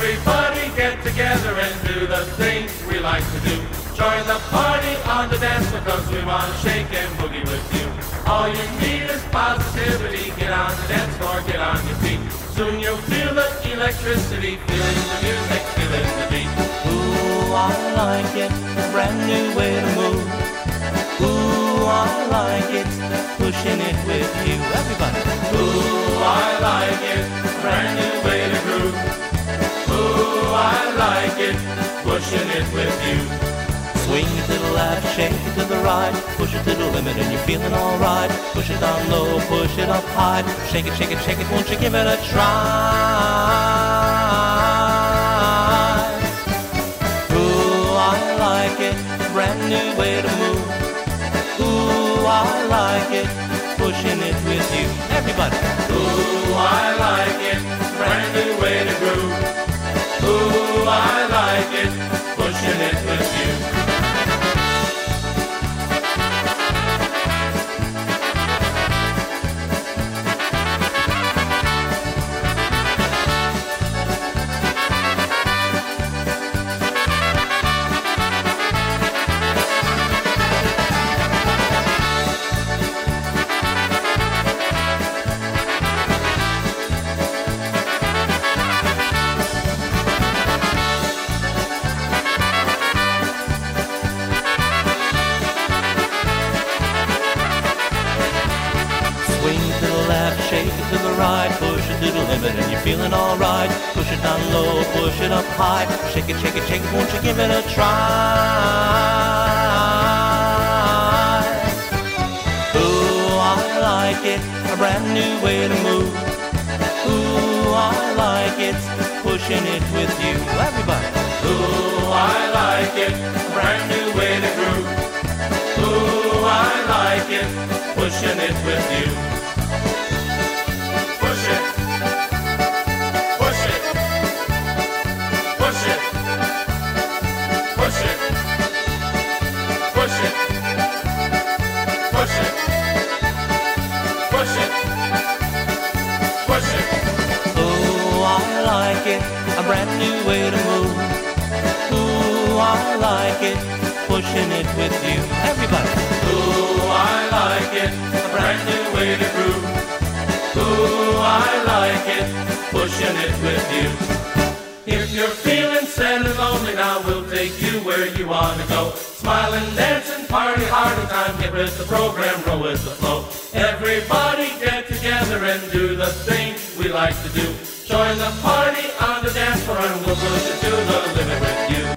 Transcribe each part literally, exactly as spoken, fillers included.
Everybody get together and do the things we like to do. Join the party on the dance floor, cause we want to shake and boogie with you. All you need is positivity. Get on the dance floor, get on your feet. Soon you'll feel the electricity, feeling the music, feeling the beat. Ooh, I like it, brand new way to move. Ooh, I like it, pushing it with you. Everybody. Ooh, I like it, brand new way to groove. Ooh, I like it, pushing it with you. Swing it to the left, shake it to the right, push it to the limit and you're feeling alright. Push it down low, push it up high, shake it, shake it, shake it, won't you give it a try? Ooh, I like it, brand new way to move. Ooh, I like it, pushing it with you. Everybody. Ooh, I like it, brand new way to groove. Ooh, I like it, pushing it with you. And you're feeling alright. Push it down low, push it up high. Shake it, shake it, shake it, won't you give it a try? Ooh, I like it, a brand new way to move. Ooh, I like it, pushing it with you. Everybody. Ooh, I like it, a brand new way to groove. Ooh, I like it, pushing it with you. Push it. A brand new way to move. Ooh, I like it, pushing it with you. Everybody. Ooh, I like it, a brand new way to groove. Ooh, I like it, pushing it with you. If you're feeling sad and lonely now, we'll take you where you want to go. Smile and dance and party hard in time. Get with the program, roll with the flow. Everybody get together and do the things we like to do. Join the party on the dance floor and we'll push it to the limit with you.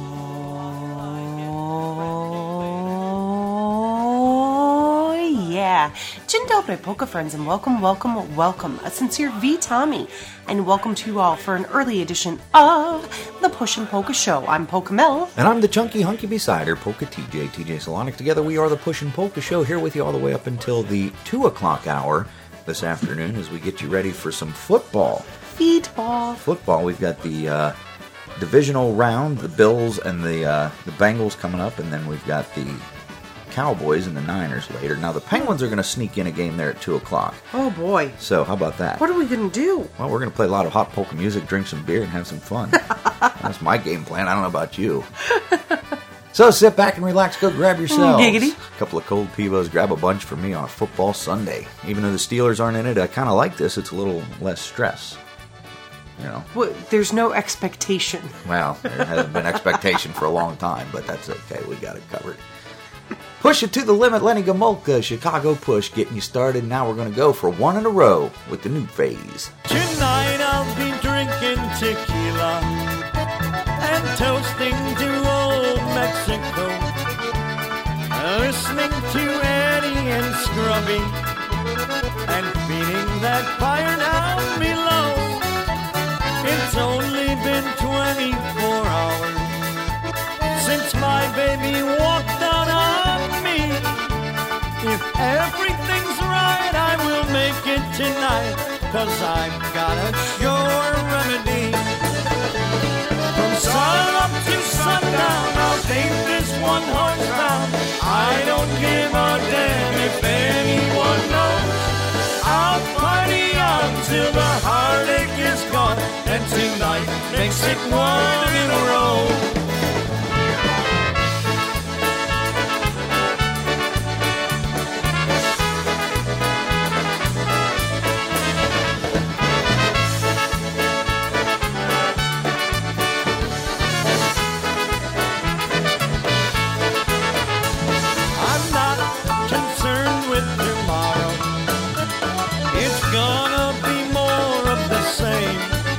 Oh, yeah. Dzień dobry, polka friends, and welcome, welcome, welcome. A sincere V. Tommy, and welcome to you all for an early edition of the Pushin' Polka Show. I'm Polka Mel. And I'm the chunky, hunky beside her, Polka T J, T J Solonic. Together we are the Pushin' Polka Show, here with you all the way up until the two o'clock hour this afternoon as we get you ready for some football. Football. Football. We've got the uh, divisional round, the Bills and the uh, the Bengals coming up, and then we've got the Cowboys and the Niners later. Now, the Penguins are going to sneak in a game there at two o'clock. Oh, boy. So, how about that? What are we going to do? Well, we're going to play a lot of hot polka music, drink some beer, and have some fun. That's my game plan. I don't know about you. So, sit back and relax. Go grab yourselves Giggity. a couple of cold Pivos. Grab a bunch for me on a football Sunday. Even though the Steelers aren't in it, I kind of like this. It's a little less stress. You know. Well, there's no expectation. Well, there hasn't been expectation for a long time, but that's okay. We got it covered. Push it to the limit, Lenny Gomulka, Chicago Push, getting you started. Now we're going to go for one in a row with the new phase. Tonight I'll be drinking tequila and toasting to old Mexico, listening to Eddie and Scrubby and feeling that fire down below. It's only been twenty-four hours since my baby walked out on me. If everything's right, I will make it tonight, 'cause I've got a sure remedy. From sun up to sundown, I'll take this one horse round. I don't give a damn if anyone knows. I'll party on till the heartache is gone, and tonight makes makes it one in a row. I'm not concerned with tomorrow. It's gonna be more of the same.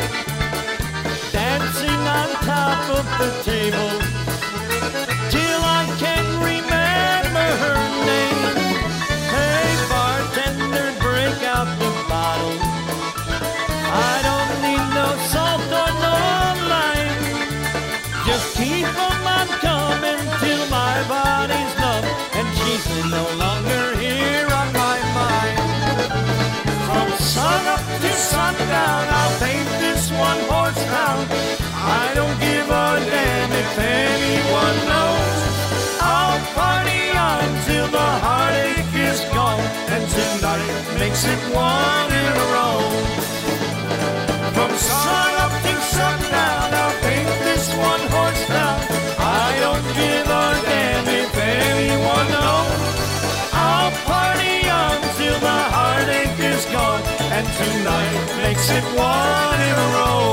Dancing on top of the table till I can remember her name. Hey bartender, break out the bottle. I don't need no salt or no lime. Just keep 'em on coming till my body's numb and she's no longer here on my mind. From sun up to sundown, I'll paint this one horse town. I don't give a damn if anyone knows. I'll party on till the heartache is gone, and tonight makes it one in a row. From sun up to sundown, I'll paint this one horse town. I don't give a damn if anyone knows. I'll party on till the heartache is gone, and tonight makes it one in a row.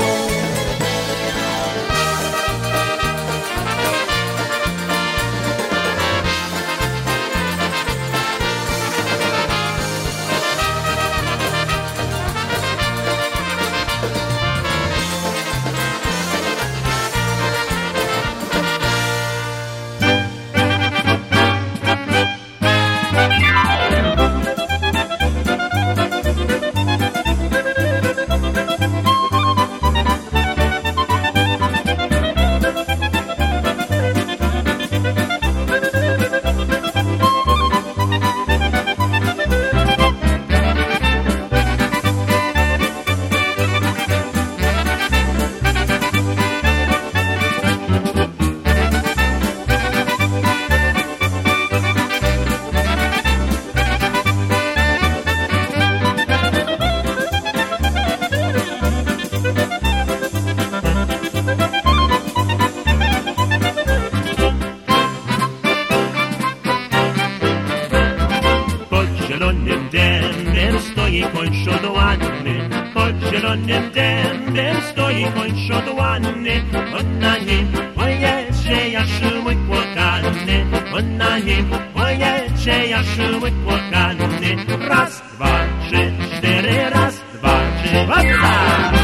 Raz, dwa, trzy, cztery, raz, dwa, trzy, hopsa!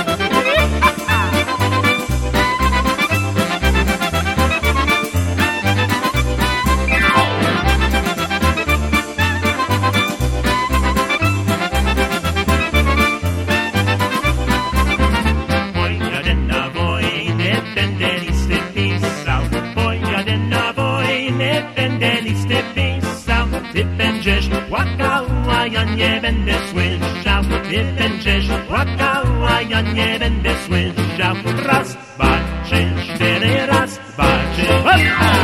Nie będę słyszał, ty będziesz płakał, a ja nie będę słyszał. Raz, dwa, trzy, cztery, raz, dwa, trzy, hopsa!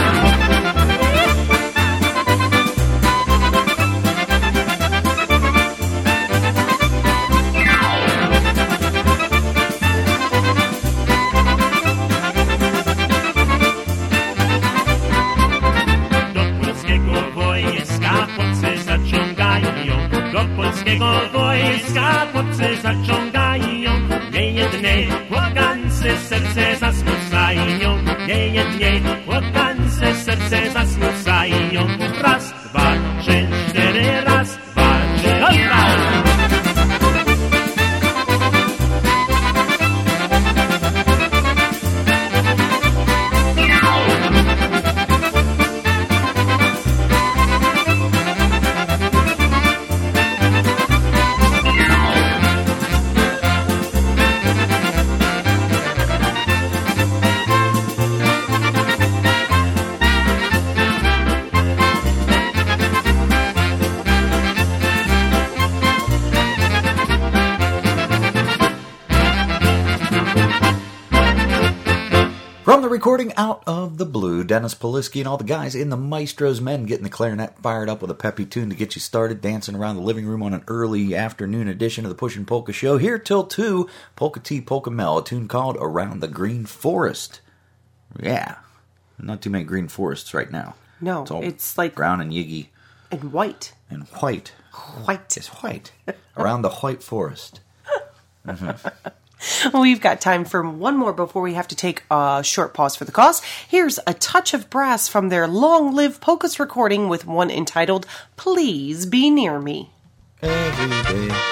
Wojska chłopcy zaciągają, niejednej płakańce serce zasmucają, niejednej płakańce serce zasmucają. Raz, dwa, trzy, cztery, raz, dwa, trzy, hopsa! From the recording Out of the Blue, Dennis Polisky and all the guys in the Maestro's Men getting the clarinet fired up with a peppy tune to get you started dancing around the living room on an early afternoon edition of the Pushin' Polka Show. Here till two, Polka Tea, Polka Mel, a tune called Around the Green Forest. Yeah, not too many green forests right now. No, it's, all it's like... brown and yiggy. And white. And white. White. It's white. Around the white forest. Mm-hmm. We've got time for one more before we have to take a short pause for the cause. Here's A Touch of Brass from their Long Live Polkas recording with one entitled Please Be Near Me. Every day.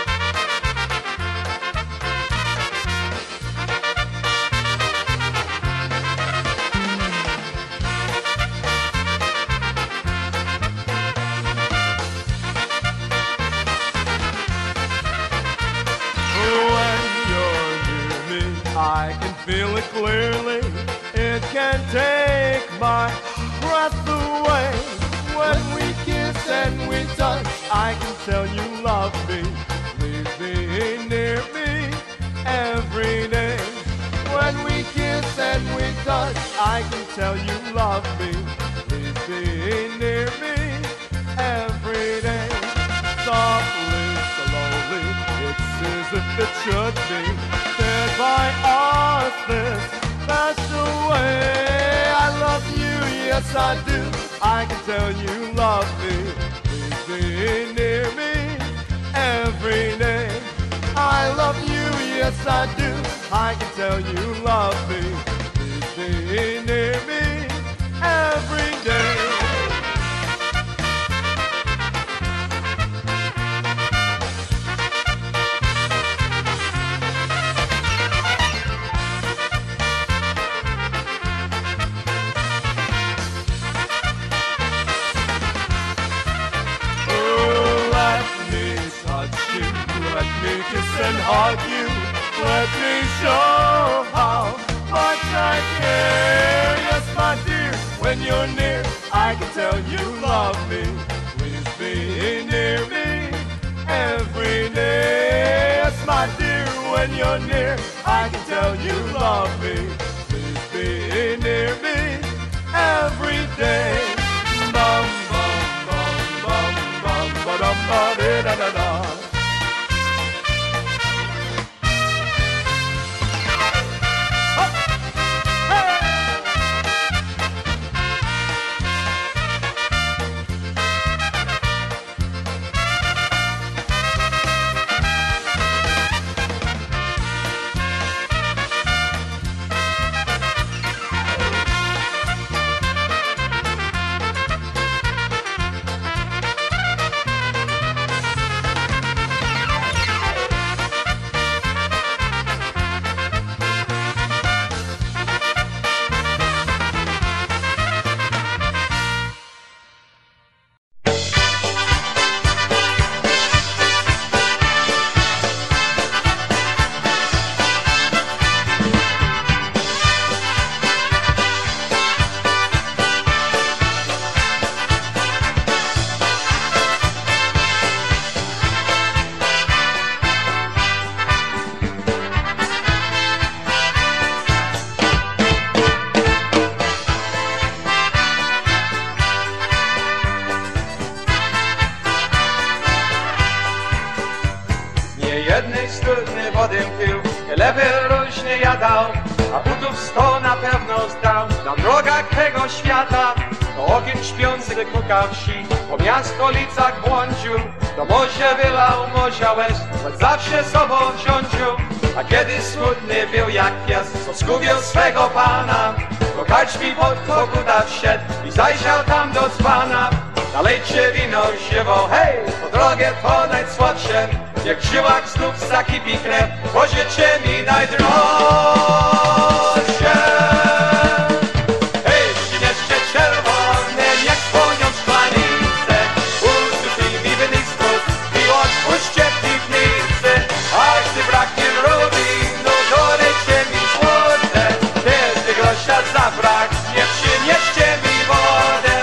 I can feel it clearly. It can take my breath away. When we kiss and we touch, I can tell you love me. Please be near me every day. When we kiss and we touch, I can tell you love me. Please be near me every day. Softly, slowly, it's as if it should be. Said by us this special way. I love you, yes I do. I can tell you love me. Please be near me every day. I love you, yes I do. I can tell you love me. Please be near me every day. Kiss and hug you. Let me show how much I care. Yes, my dear, when you're near, I can tell you love me. Please be near me every day. Yes, my dear, when you're near, I can tell you love me. Please be near me every day. Bum, bum, bum, bum, bum, ba-dum, ba-da-da-da-da. A butów sto na pewno zdał. Na drogach tego świata to ogień śpiący kuka wsi. Po miastolicach błądził, do morza wylał morza łez, choć zawsze sobą wziącił. A kiedy smutny był jak pies, co zgubił swego pana, to karczmi pod koguta wszedł i zajrzał tam do dzbana. Nalejcie wino ziewo, hej, po drogę to najsłodsze. Jak w żyłach znów zakipi krew, pożycie mi najdroższe. Hej, śnieżcie czerwone, niech płonią szklanice, usupi mi wynik spód i odpuśćcie piwnicy. A gdy braknie wróbi, no dolejcie mi złote, wtedy grosza zabraknie, przynieście mi wodę.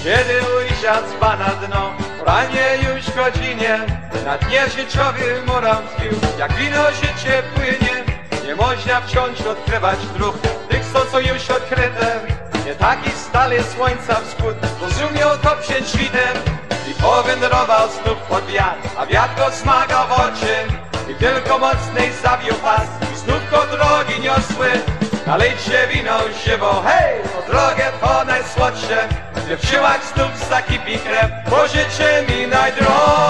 Kiedy ujrzał dzba na dno, ranie już godzinie, na dnie życiowy morał tkwił, jak wino życie płynie. Nie można wciąż odkrywać dróg, tych co, co już odkryte. Nie taki stale słońca wschód, rozumiał to przed świtem. I powędrował znów pod wiatr, a wiatr go smagał w oczy. I tylko mocniej zawił pas, i znów go drogi niosły. Nalejcie wino żywo, hej, to drogę to najsłodsze. Gdy w żyłach znów zakipi krew, pożyczę mi najdroższe.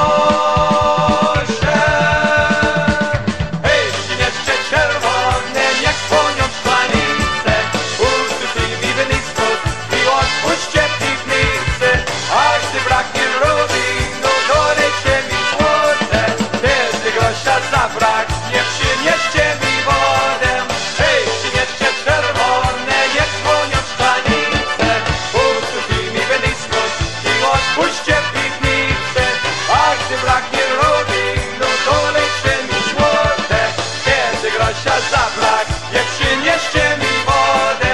Hej, śnieżcze czerwone, niech płonią szklanice. Ustuty mi wynisków i odpuśćcie piwnicy. A gdy braknie rubi, no dolejcie mi złote. Kiedy grosza zabraknie, przynieście mi wodę. Hej, śnieżcze czerwone, niech płonią szklanice. Ustuty mi wynisków i odpuśćcie piwnicy. A gdy braknie rubi, no dolejcie mi złote. Kiedy grosza zabraknie, przynieście mi wodę.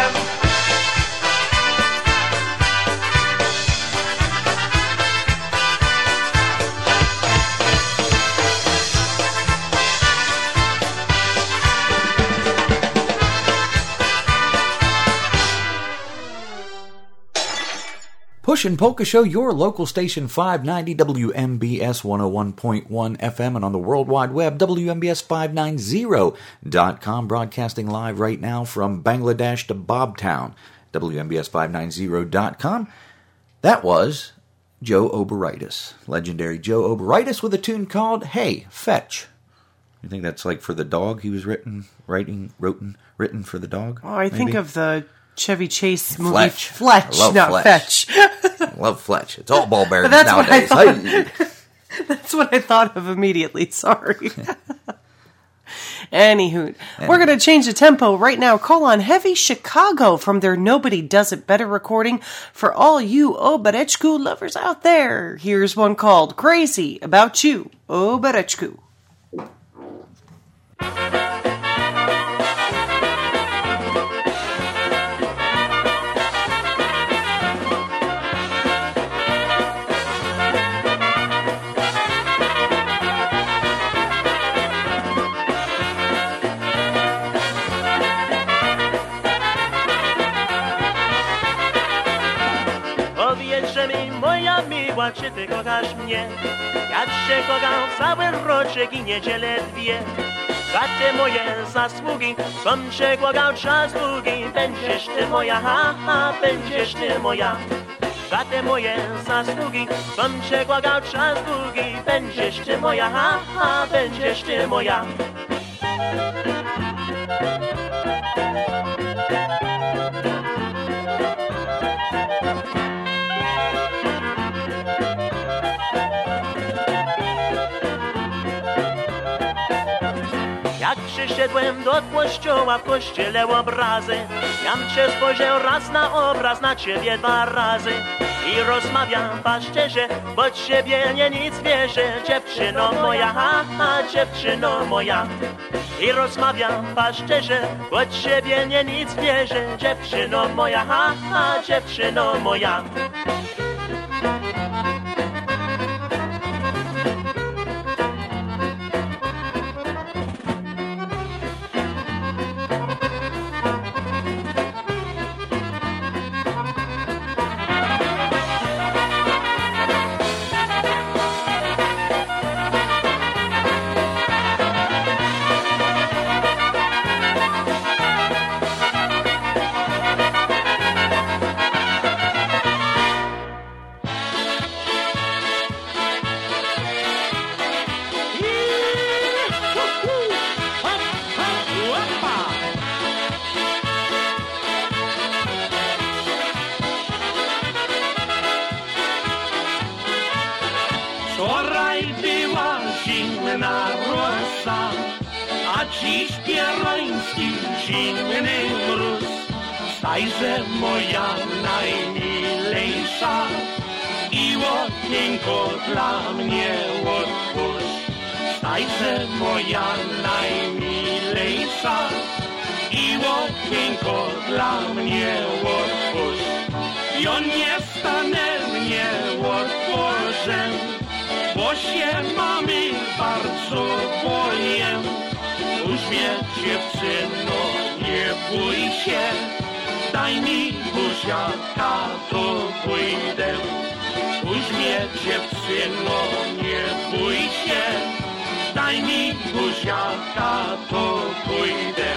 Pushin' Polka Show, your local station, five ninety W M B S one oh one point one F M, and on the World Wide Web, W M B S five ninety dot com, broadcasting live right now from Bangladesh to Bobtown, W M B S five ninety dot com. That was Joe Oberitis, legendary Joe Oberitis, with a tune called Hey, Fetch. You think that's like for the dog he was written, writing, written, written for the dog? Oh, I think maybe? of the Chevy Chase movie Fletch. Fletch, I love not Fletch. Fetch. I love Fletch. It's all ball bearings That's what I nowadays. thought. Hey. That's what I thought of immediately. Sorry. Anywho, we're going to change the tempo right now. Call on Heavy Chicago from their Nobody Does It Better recording for all you Oberechku lovers out there. Here's one called Crazy About You, Oberechku. Powiedzże mi, moja miła, czy ty kochasz mnie? Jak się kocham cały roczek i niedzielę dwie. Za te moje zasługi, som się kochał czas długi. Będziesz ty moja, ha, ha, będziesz ty moja. Za te moje zasługi, som się kochał czas długi. Będziesz ty moja, ha, ha, będziesz ty moja. Jak przyszedłem do kościoła, w kościele obrazy, jam cię spojrzał raz na obraz, na ciebie dwa razy. I rozmawiam paszczerze, bo ciebie nie nic wierzę, dziewczyno moja, ha, ha, dziewczyno moja. I rozmawiam paszczerze, bo ciebie nie nic wierzę, dziewczyno moja, ha, ha, dziewczyno moja. Wczoraj była zimna rosa, a dziś pieroński zimny mróz. Stajże moja najmilejsza i łokienko dla mnie otwórz. Stajże moja najmilejsza i łokienko dla mnie otwórz. Ja nie stanę, nie otworzę, bo się mamy bardzo boję. Już mnie, dziewczyno, nie bój się, daj mi buziaka, to pójdę. Już mnie, dziewczyno, nie bój się, daj mi buziaka, to pójdę.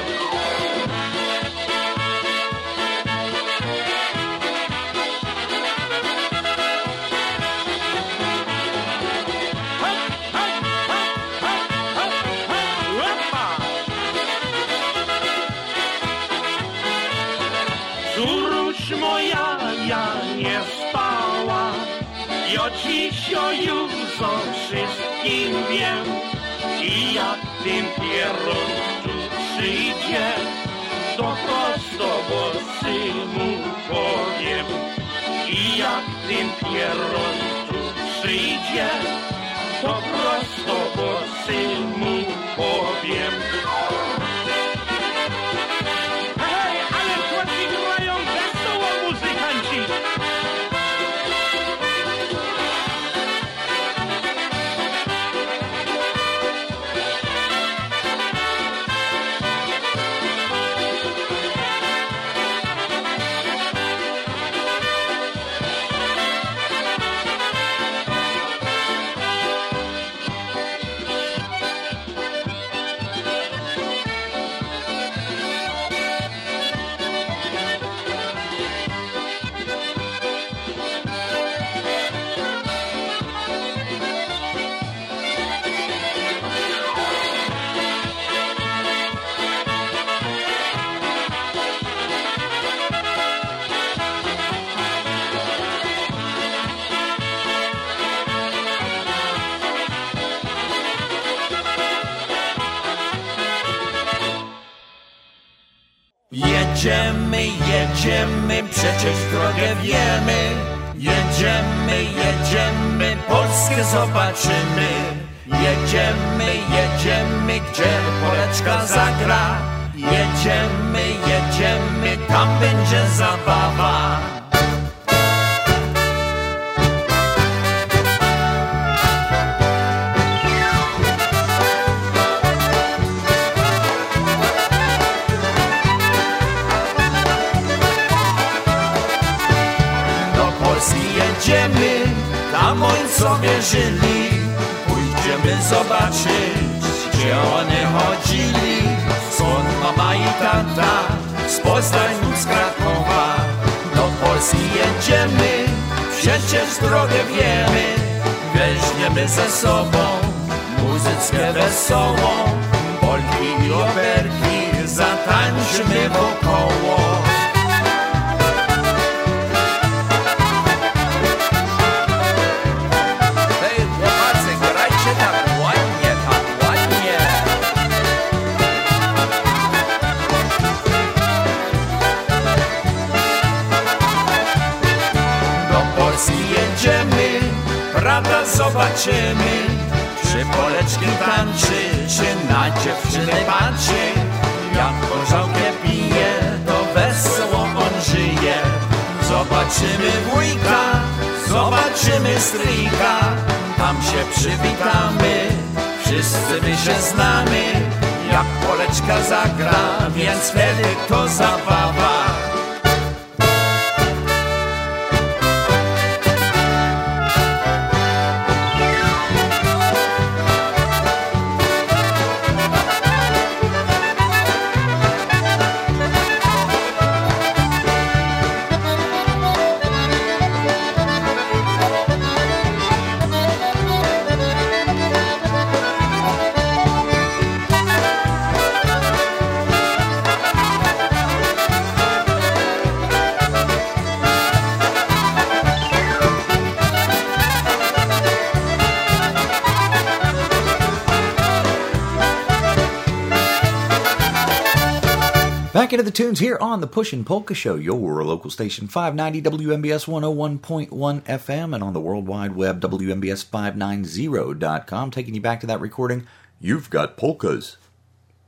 Córuś moja, ja nie spała, ja dziś już o wszystkim wiem. I jak ten pieron tu przyjdzie, to prosto włosy mu powiem. I jak ten pieron tu przyjdzie, to prosto włosy mu powiem. Hej, ale chłopcy grają wesoło muzykanci. Jedziemy, jedziemy, przecież drogę wiemy. Jedziemy, jedziemy, Polskę zobaczymy. Jedziemy, jedziemy, gdzie Poleczka zagra. Jedziemy, jedziemy, tam będzie zabawa. Jedziemy, tam ojcowie żyli. Pójdziemy zobaczyć, gdzie oni chodzili. Skąd mama i tata, z Poznań, z Krakowa. Do Polski jedziemy, przecież drogę wiemy. Weźmiemy ze sobą muzykę wesołą. Polki i operki, zatańczymy wokoło. Jedziemy, prawda zobaczymy, czy Poleczki tańczy, czy na dziewczynę patrzy. Jak gorzałkę pije, to wesoło on żyje. Zobaczymy wujka, zobaczymy stryjka, tam się przywitamy, wszyscy my się znamy. Jak Poleczka zagra, więc wtedy to zabawa. Back into the tunes here on the Pushin' Polka Show, your local station, five ninety W M B S one oh one point one F M, and on the World Wide Web, W M B S five ninety dot com, taking you back to that recording, You've Got Polkas.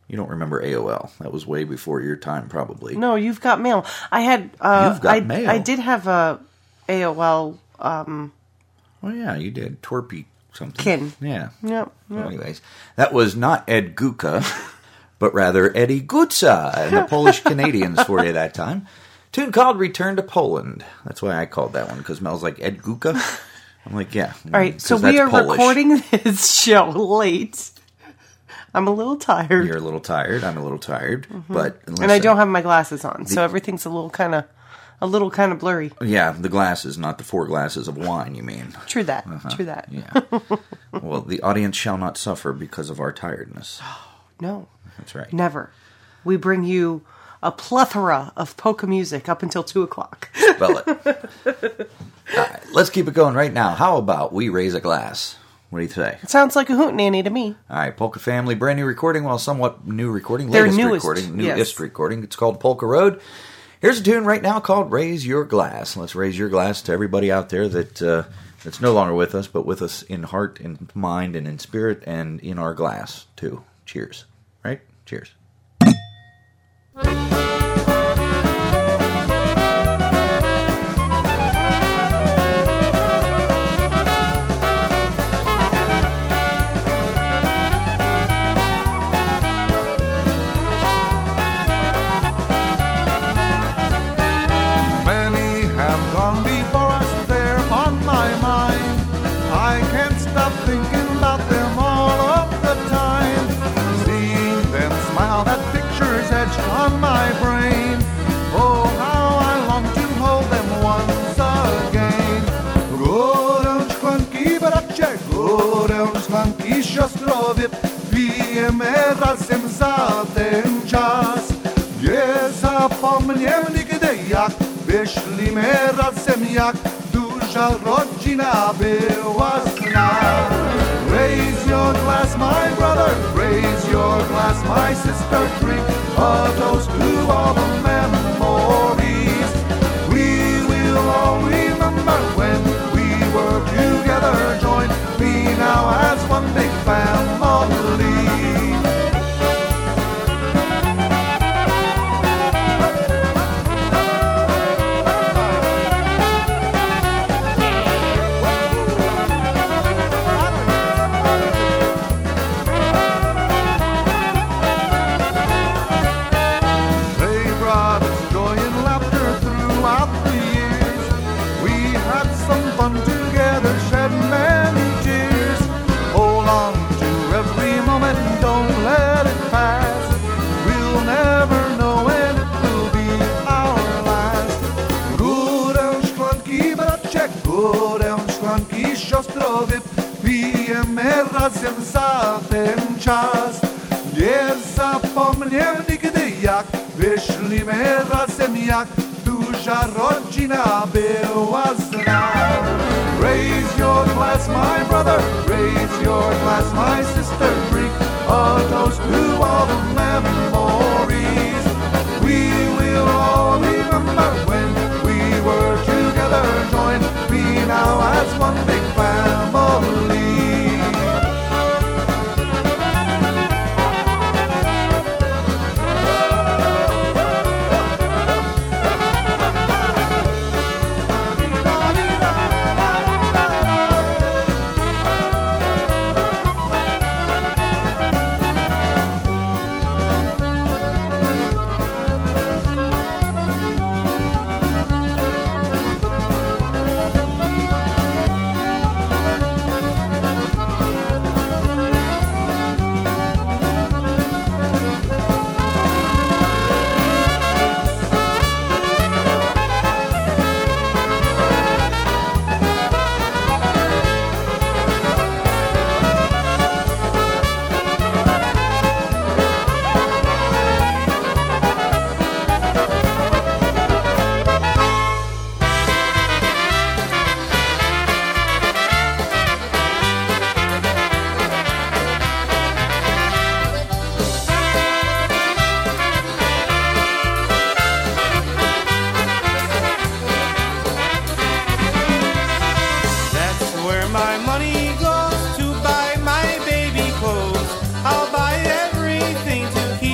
You don't remember A O L. That was way before your time, probably. No, You've Got Mail. I had. Uh, You've Got I, Mail. I did have a A O L. Um, Oh, yeah, you did. Twerpy something. Kin. Yeah. Yep. So yep. anyways, that was not Ed Guka, but rather Eddie Gutsa and the Polish Canadians for you that time. Tune called Return to Poland. That's why I called that one, because Mel's like, Ed Guka? I'm like, yeah. All right, so 'cause we that's are Polish. recording this show late. I'm a little tired. You're a little tired. I'm a little tired. Mm-hmm. But and I listen, don't have my glasses on, The- so everything's a little kind of, a little kind of blurry. Yeah, the glasses, not the four glasses of wine, you mean. True that. Uh-huh. True that. Yeah. Well, the audience shall not suffer because of our tiredness. No, That's right. never. We bring you a plethora of polka music up until two o'clock. Spell it. All right, let's keep it going right now. How about we raise a glass? What do you say? It sounds like a hootenanny to me. All right, Polka Family, brand new recording, well, somewhat new recording, Their latest newest, recording, yes. newest recording. It's called Polka Road. Here's a tune right now called Raise Your Glass. Let's raise your glass to everybody out there that uh, that's no longer with us, but with us in heart, in mind, and in spirit, and in our glass, too. Cheers. Right? Cheers. Many have gone before us, they're on my mind. I can't stop thinking about them all of the time. Seeing them smile, that picture's etched on my brain. Oh, how I long to hold them once again. Górę szklanki, bracie, górę szklanki, siostrowie, pijemy razem za ten czas. Nie zapomnę nigdy, jak wyszliśmy razem, jak duża rodzina była z nas. Raise your glass, my brother, raise your glass, my sister, drink a toast to all the memories. We will all remember when we were together, join me now as one big family. They brought us joy and laughter throughout the years. We had some fun together, shed many tears. Hold on to every moment, don't let it pass. We'll never know when it will be our last. Górę szklanki, bracie, górę szklanki, siostrowie, pijemy razem za ten czas. Nie zapomnę nigdy, jak wyszliśmy razem, jak duża rodzina była z nas. Raise your glass, my brother, raise your glass, my sister, drink a toast to all the memories. We will all remember when we were together, join me now as one big family. That's where my money goes to buy my baby clothes. I'll buy everything to keep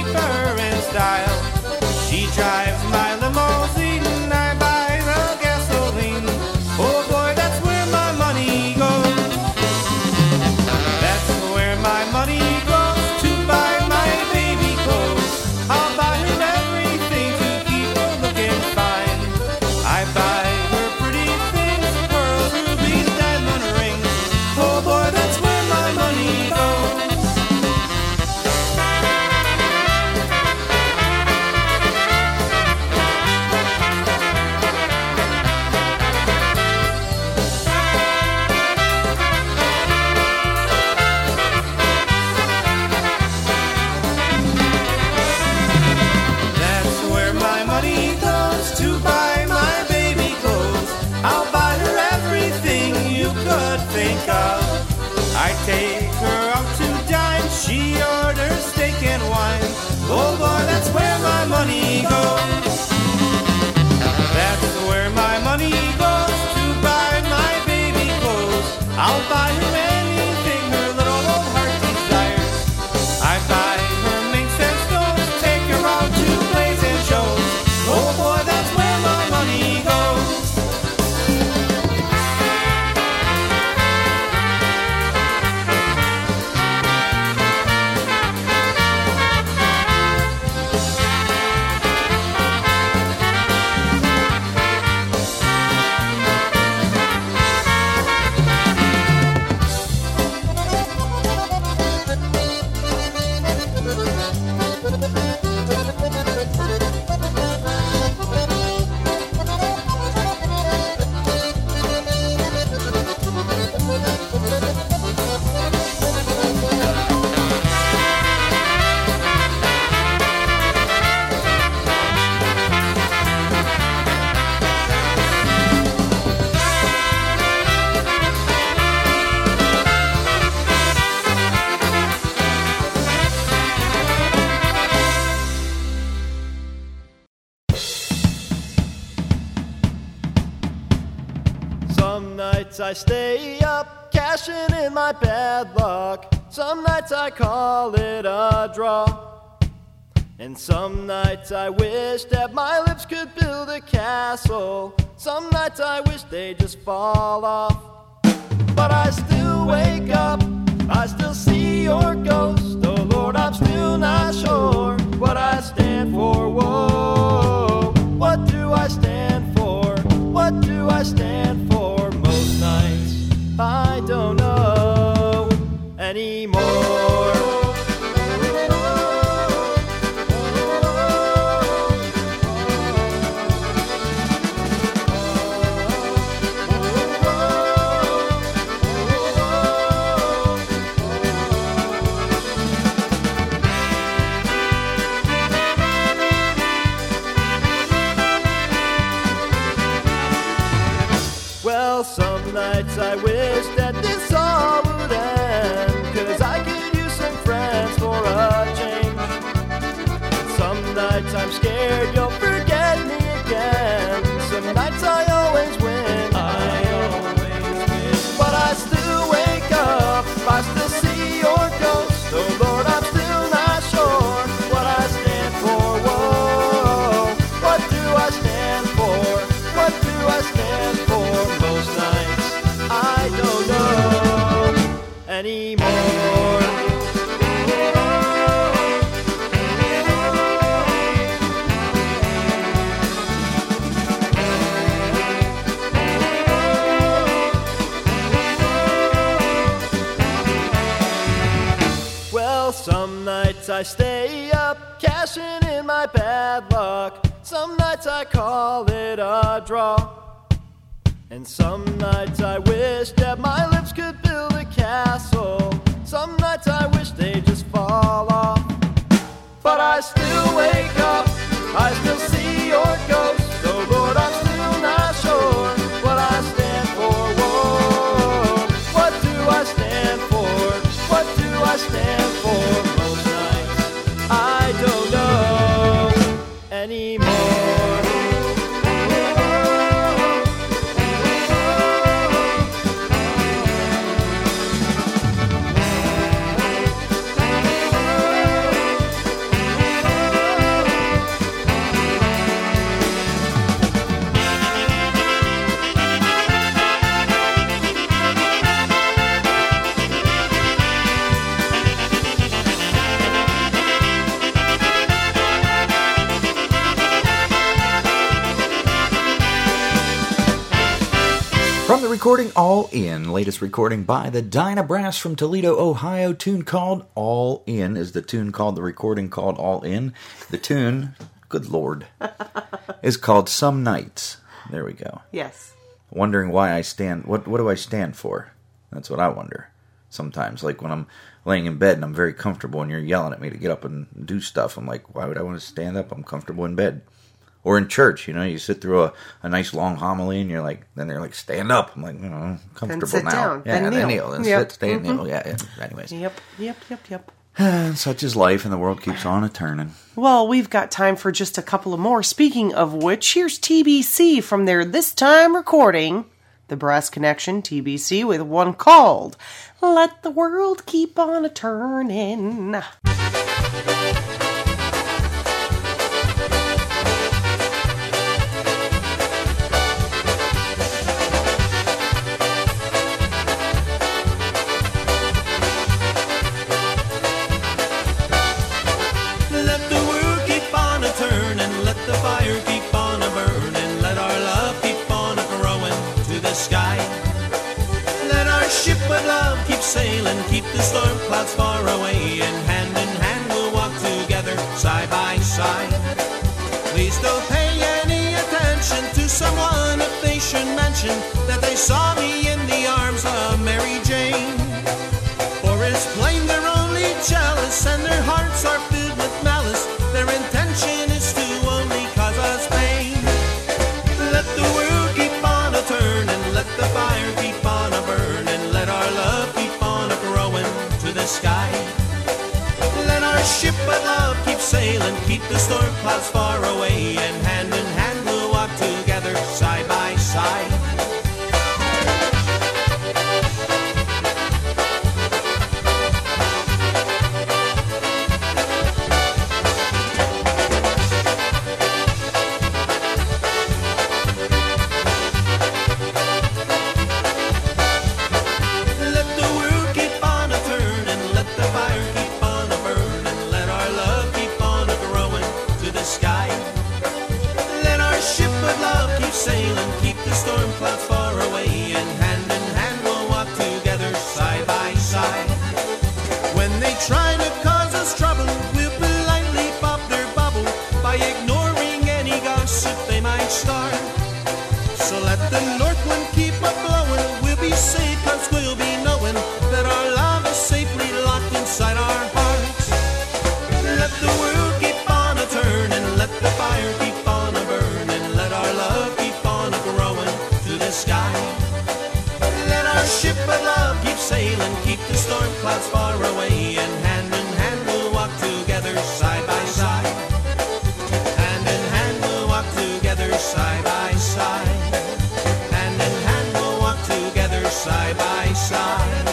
Some nights I stay up, cashing in my bad luck. Some nights I call it a draw. And some nights I wish that my lips could build a castle. Some nights I wish they'd just fall off. But I still wake up, I still see your ghost. Oh Lord, I'm still not sure what I stand for. Whoa, what do I stand for? What do I stand for? Most nights I don't know anymore. Some nights I wish that this all would end, 'cause I could use some friends for a change. Some nights I'm scared you'll forget me again. Some nights I always win, I always win. But I still wake up, I still see your ghost. Oh Lord, I'm still not sure what I stand for. Whoa, what do I stand for? What do I stand for? Most nights I don't know anymore. Well, some nights I stay up, cashing in my bad luck. Some nights I call it a draw. And some nights I wish that my lips could build a castle. Some nights I wish they'd just fall off. But I still wake up, I still see your ghost. Oh Lord, I'm still not sure what I stand for. Whoa, what do I stand for? What do I stand for? Most nights I don't know anymore. From the recording All In, latest recording by the Dyna Brass from Toledo, Ohio, tune called All In. Is the tune called, the recording called All In? The tune, good Lord, is called Some Nights. There we go. Yes. Wondering why I stand, what, what do I stand for? That's what I wonder sometimes. Like when I'm laying in bed and I'm very comfortable and you're yelling at me to get up and do stuff, I'm like, why would I want to stand up? I'm comfortable in bed. Or in church, you know, you sit through a, a nice long homily and you're like, then they're like, stand up. I'm like, you know, I'm comfortable sit now. down. Yeah, Then then kneel. kneel. Then Yep. sit, stay and Mhm. kneel. Yeah, yeah. Anyways. Yep, yep, yep, yep. Such is life and the world keeps on a-turning. Well, we've got time for just a couple of more. Speaking of which, here's T B C from their This Time recording, The Brass Connection, T B C, with one called Let the World Keep on a-Turning. Let the world keep on a turning, let the fire keep on a burning, let our love keep on a growing to the sky. Let our ship of love keep sailing, keep the storm clouds far away, and hand in hand we'll walk together, side by side. Please don't pay any attention to someone if they should mention that they saw me in the arms of Mary Jane. For it's plain they're only jealous and their hearts are filled with malice. Their intention is to only cause us pain. Let the world keep on a turning, let the fire keep on a burning, let our love keep on a growing to the sky. Let our ship of love keep sailing, keep the storm clouds far away, and hand in hand we'll walk together side by side. north wind keep a blowing, we'll be safe cause we'll be knowing that our love is safely locked inside our hearts. Let the world keep on a turning, let the fire keep on a burning, let our love keep on a growing to the sky. Let our ship of love keep sailing, keep the storm clouds far away, and hand in hand we'll walk together side by side. Hand in hand we'll walk together side by side. Hand in hand we'll walk together side by side.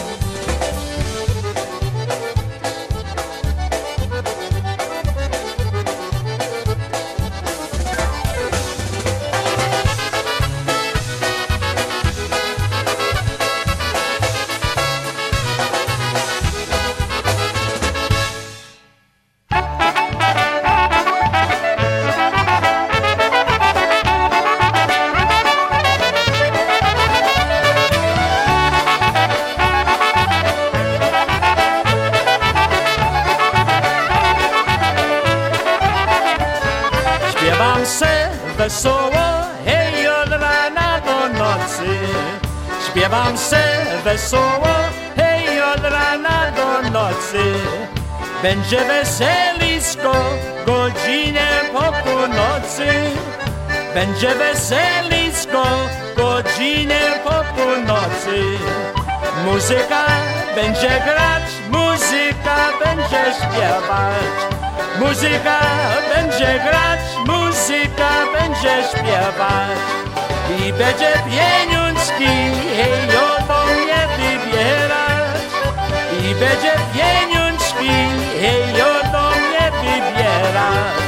Śpiewam se wesoło, hej, od rana do nocy. Śpiewam se wesoło, hej, od rana do nocy. Będzie weselisko, godzinę po północy. Będzie weselisko, godzinę po północy. Muzyka będzie grać, muzyka będzie śpiewać. Muzyka będzie grać, muzyka będzie śpiewać. I będzie pieniążki, hej, oto mnie wybierać. I będzie pieniążki, hej, oto mnie wybierać.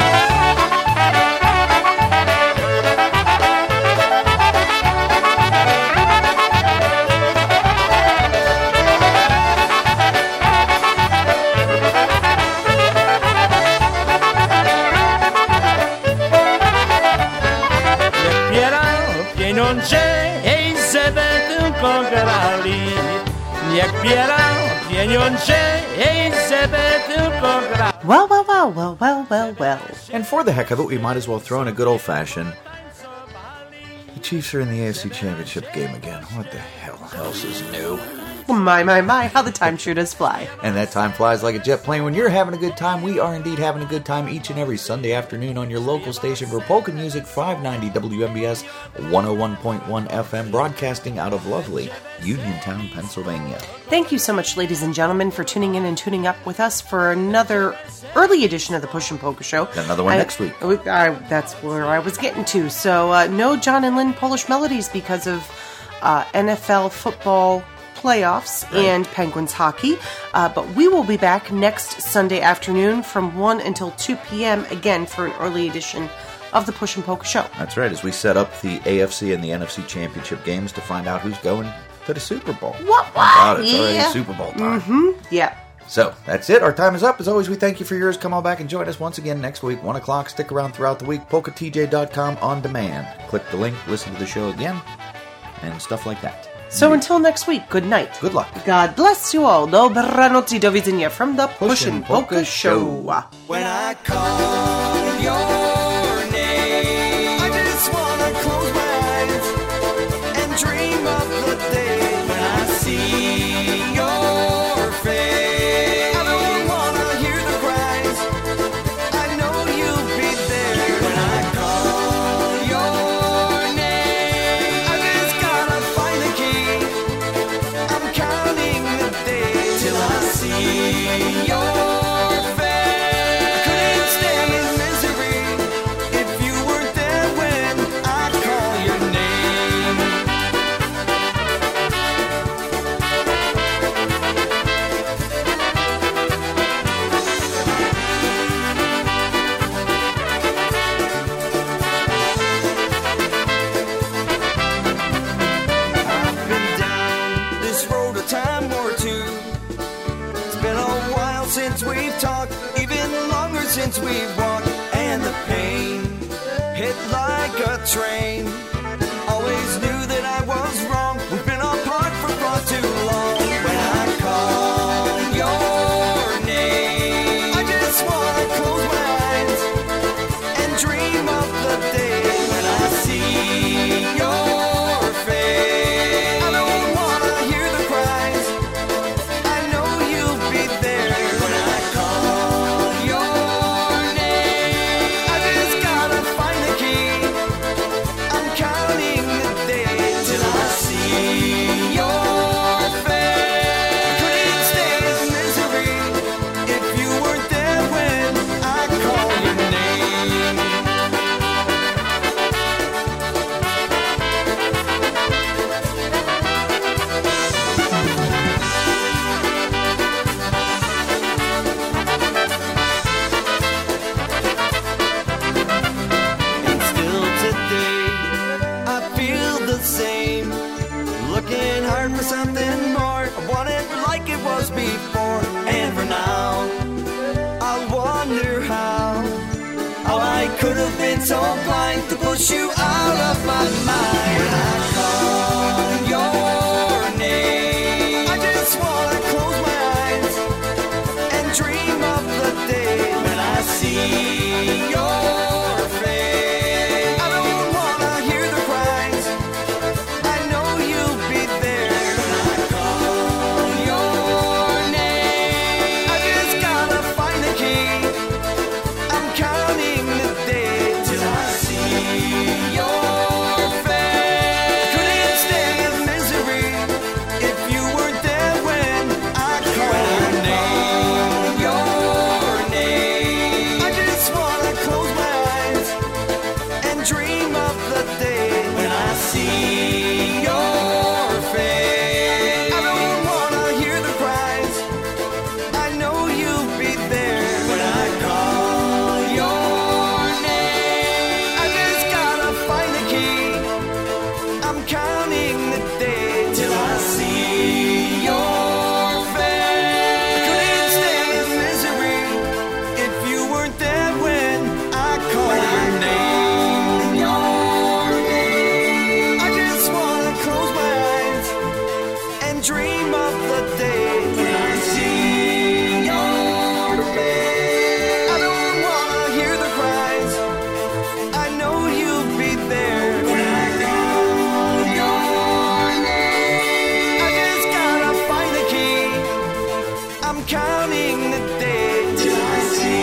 Pieniądze, hej, żeby tylko grali. Niech biorą pieniądze, hej, żeby tylko grali. Well, well, well, well, well, well, well. And for the heck of it, we might as well throw in a good old-fashioned. The Chiefs are in the A F C Championship game again. What the hell else is new? My, my, my, how the time sure does fly. And that time flies like a jet plane. When you're having a good time, we are indeed having a good time each and every Sunday afternoon on your local station for polka music, five ninety W M B S, one oh one point one F M, broadcasting out of lovely Uniontown, Pennsylvania. Thank you so much, ladies and gentlemen, for tuning in and tuning up with us for another early edition of the Push and Polka Show. Got another one I, next week. I, that's where I was getting to. So, uh, no John and Lynn Polish Melodies because of uh, N F L football playoffs right. and Penguins hockey. Uh, but we will be back next Sunday afternoon from one until two p.m. again for an early edition of the Push and Polka Show. That's right, as we set up the A F C and the N F C Championship games to find out who's going to the Super Bowl. What? what? About it. It's yeah. already Super Bowl time. Mm-hmm. Yeah. So, that's it. Our time is up. As always, we thank you for yours. Come on back and join us once again next week, one o'clock. Stick around throughout the week. polka t j dot com on demand. Click the link, listen to the show again, and stuff like that. So until next week, good night. Good luck. God bless you all. Dobranoc, do widzenia from the Push and Polka Show. When I call your name, I just wanna close my eyes and dream of the day when I see your face. I don't wanna hear the cries, I know you'll be there. When I call your name, I just gotta find the key. I'm counting the days till I see your since we've walked, and the pain hit like a train. Always knew that I was wrong. We've been apart for far too long. When I call your name, I just wanna close my eyes and dream of the day when I see your the same. Looking hard for something more. I want it like it was before. And for now, I wonder how. How I could have been so blind to push you out of my mind. When I call your name, I just wanna close my eyes and dream of the day when I see your face. I don't wanna hear the cries, I know you'll be there. When I call your name, I just gotta find the key. I'm counting the days till I see your face. Couldn't stand the misery if you weren't there when I called your name. Your name. I just wanna close my eyes and dream of the day when I see your face. I don't wanna hear the cries, I know you'll be there when I call your name. I just gotta find the key. I'm counting the days till I see your face. Couldn't stand the misery if you weren't there when I called your name. Your name. I just wanna close my eyes and dream of the day when I see your face. I don't wanna hear the cries, I know you'll be there when I call your name. I just gotta find the key. I'm counting the days till I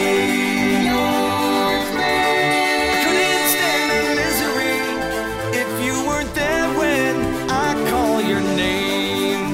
see your face. I couldn't stand the misery if you weren't there when I call your name.